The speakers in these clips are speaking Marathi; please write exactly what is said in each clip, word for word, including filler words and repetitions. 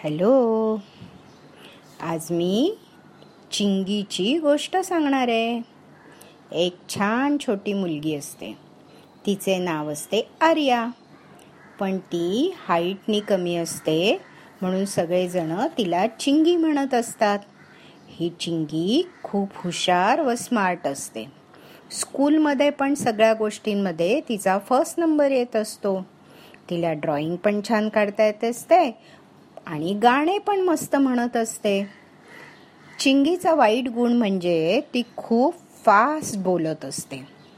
हॅलो. आज मी चिंगीची गोष्ट सांगणार आहे. एक छान छोटी मुलगी असते. तिचे नाव असते आर्या. पण ती हाईटनी कमी असते, म्हणून सगळेजण तिला चिंगी म्हणत असतात. ही चिंगी खूप हुशार व स्मार्ट असते. स्कूलमध्ये पण सगळ्या गोष्टींमध्ये तिचा फर्स्ट नंबर येत असतो. तिला ड्रॉइंग पण छान काढता येत असते आणि गाणे पण मस्त म्हणत असते. चिंगीचा वाईट गुण म्हणजे ती खूप फास्ट बोलत असते.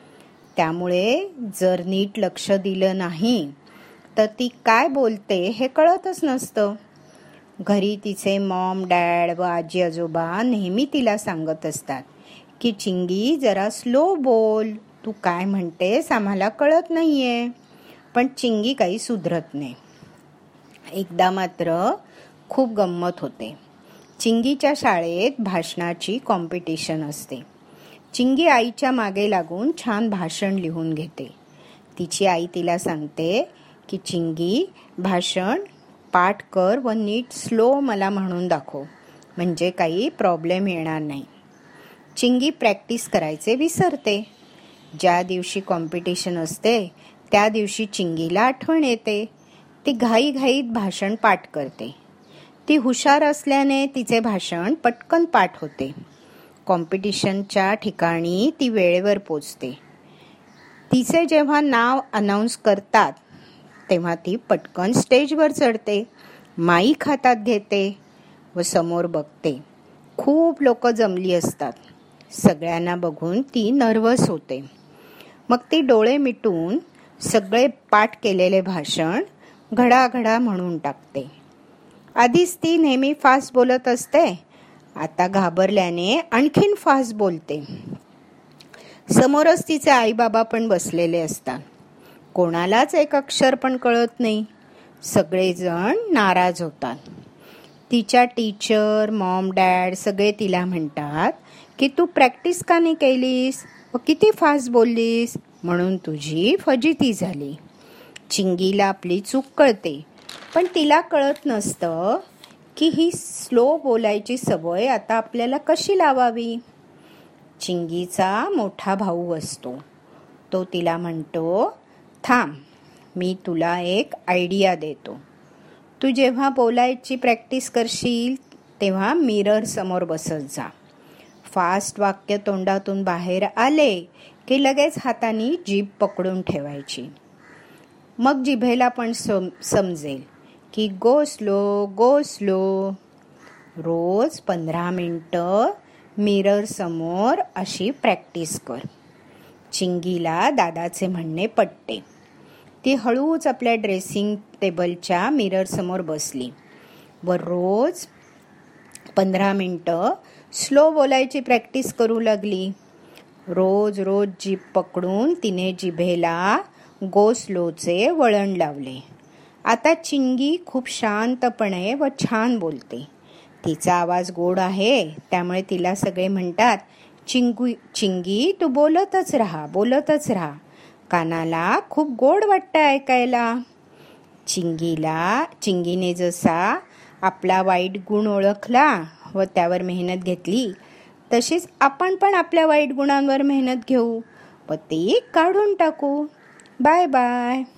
त्यामुळे जर नीट लक्ष दिलं नाही तर ती काय बोलते हे कळतच नसतं. घरी तिचे मॉम, डॅड व आजी आजोबा नेहमी तिला सांगत असतात की चिंगी जरा स्लो बोल, तू काय म्हणतेस आम्हाला कळत नाहीये. पण चिंगी काही सुधरत नाही. एकदा मात्र खूप गंमत होते. चिंगीच्या शाळेत भाषणाची कॉम्पिटिशन असते. चिंगी आईच्या मागे लागून छान भाषण लिहून घेते. तिची आई तिला सांगते की चिंगी, भाषण पाठ कर व नीट स्लो मला म्हणून दाखव, म्हणजे काही प्रॉब्लेम येणार नाही. चिंगी प्रॅक्टिस करायचे विसरते. ज्या दिवशी कॉम्पिटिशन असते त्या दिवशी चिंगीला आठवण येते. ती घाईघाईत भाषण पाठ करते. ती हुशार असल्याने तिचे भाषण पटकन पाठ होते. कॉम्पिटिशनच्या ठिकाणी ती वेळेवर पोचते. तिचे जेव्हा नाव अनाऊन्स करतात तेव्हा ती पटकन स्टेजवर चढते, माईक हातात घेते व समोर बघते. खूप लोक जमली असतात. सगळ्यांना बघून ती नर्वस होते. मग ती डोळे मिटून सगळे पाठ केलेले भाषण घडाघडा म्हणून टाकते. आधीच ती नेहमी फास्ट बोलत असते, आता घाबरल्याने आणखीन फास्ट बोलते. समोरच तिचे आई बाबा पण बसलेले असतात. कोणालाच एक अक्षर पण कळत नाही. सगळेजण नाराज होतात. तिच्या टीचर, मॉम, डॅड सगळे तिला म्हणतात की तू प्रॅक्टिस का नाही केलीस व किती फास्ट बोललीस, म्हणून तुझी फजिती झाली. चिंगीला आपली चूक कळते, पण तिला कळत नसतं की ही स्लो बोलायची सवय आता आपल्याला कशी लावावी. चिंगीचा मोठा भाऊ असतो. तो तिला म्हणतो, थांब, मी तुला एक आयडिया देतो. तू जेव्हा बोलायची प्रॅक्टिस करशील तेव्हा मिरर समोर बसत जा. फास्ट वाक्य तोंडातून बाहेर आले की लगेच हाताने जीभ पकडून ठेवायची. मग जिभेला पण सम समजेल की गो स्लो, गो स्लो. रोज पंधरा मिनटं मिरर समोर अशी प्रॅक्टिस कर. चिंगीला दादाचे म्हणणे पटते. ती हळूच आपल्या ड्रेसिंग टेबलच्या मिरर समोर बसली व रोज पंधरा मिनटं स्लो बोलायची प्रॅक्टिस करू लागली. रोज रोज जीभ पकडून तिने जिभेला गो स्लोचे वळण लावले. आता चिंगी खूप शांतपणे व छान बोलते. तिचा आवाज गोड आहे, त्यामुळे तिला सगळे म्हणतात, चिंगू चिंगी तू बोलतच राहा, बोलतच राहा. कानाला खूप गोड वाटतं ऐकायला. चिंगीला चिंगीने जसा आपला वाईट गुण ओळखला व त्यावर मेहनत घेतली, तशीच आपण पण आपल्या वाईट गुणांवर मेहनत घेऊ व ती काढून टाकू. Bye bye.